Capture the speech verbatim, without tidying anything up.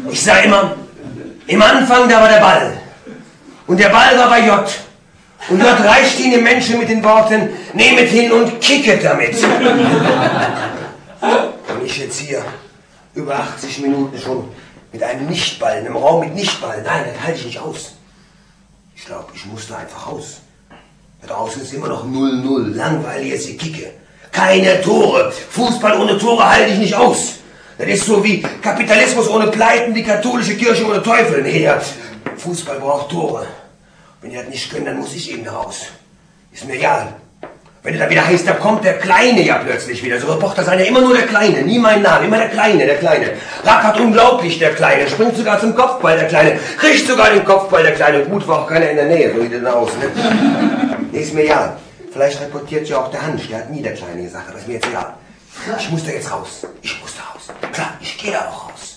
Ich sag immer, im Anfang, da war der Ball. Und der Ball war bei J. Und J reicht ihn dem Menschen mit den Worten, nehmet hin und kicket damit. Und ich jetzt hier, über achtzig Minuten schon, mit einem Nichtball, in einem Raum mit Nichtball. Nein, das halte ich nicht aus. Ich glaube, ich musste einfach raus. Da draußen ist immer noch null null, langweilig ist die Kicke. Keine Tore. Fußball ohne Tore halte ich nicht aus. Das ist so wie Kapitalismus ohne Pleiten, die katholische Kirche ohne Teufel. Nee, ja, Fußball braucht Tore. Wenn die das nicht können, dann muss ich eben raus. Ist mir egal. Wenn es dann wieder heißt, da kommt der Kleine ja plötzlich wieder. So Reporter sein ja immer nur der Kleine, nie mein Name, immer der Kleine, der Kleine. Rackert unglaublich, der Kleine, springt sogar zum Kopfball, der Kleine, kriegt sogar den Kopfball, der Kleine. Gut, war auch keiner in der Nähe, so sieht das aus, ne? Nee, ist mir egal. Vielleicht reportiert ja auch der Hansch, der hat nie der Kleine gesagt, aber ist mir jetzt egal. Ich muss da jetzt raus. Ich muss da raus. Klar, ich gehe da auch raus.